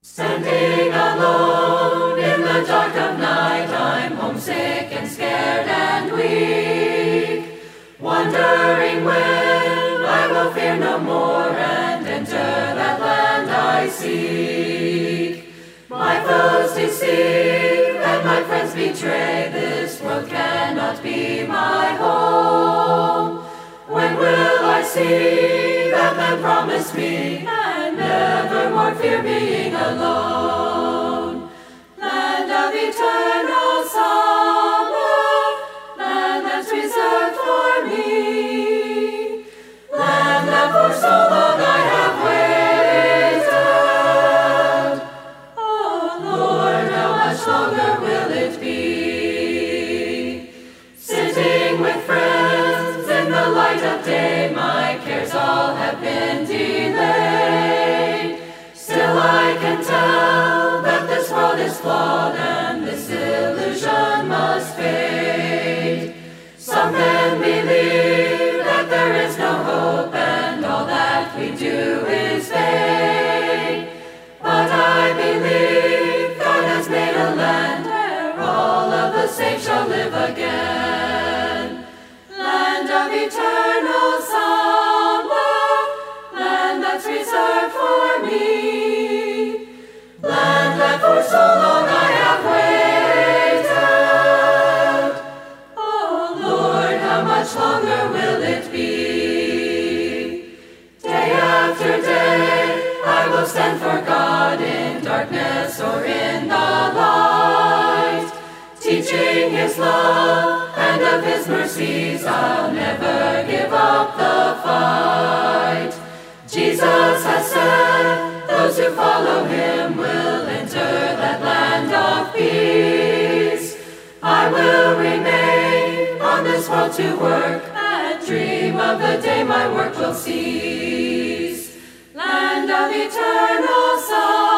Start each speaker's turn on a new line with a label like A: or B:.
A: Standing alone in the dark of night, I'm homesick and scared and weak, wondering when I will fear no more and enter that land I seek. My foes deceive and my friends betray, this world cannot be my home. When will I see that land promised me, and never more fear being alone? Land of eternal summer, land that's reserved for me, land that for so long I have waited. Oh Lord, how much longer will it be? Sitting with friends in the light of day, my cares all have been delayed. Still I can tell that this world is flawed and this illusion must fade. Some men believe that there is no hope and all that we do is vain. But I believe God has made a land where all of the saints shall live again. Land of eternal summer, land that's reserved for me, land that for so long I have waited. Oh Lord, how much longer will it be? Day after day I will stand for God in darkness or in the light, teaching His love and of His mercies. I'll never give up the fight. Jesus has said those who follow Him will enter that land of peace. I will remain on this world to work and dream of the day my work will cease. Land of eternal sun.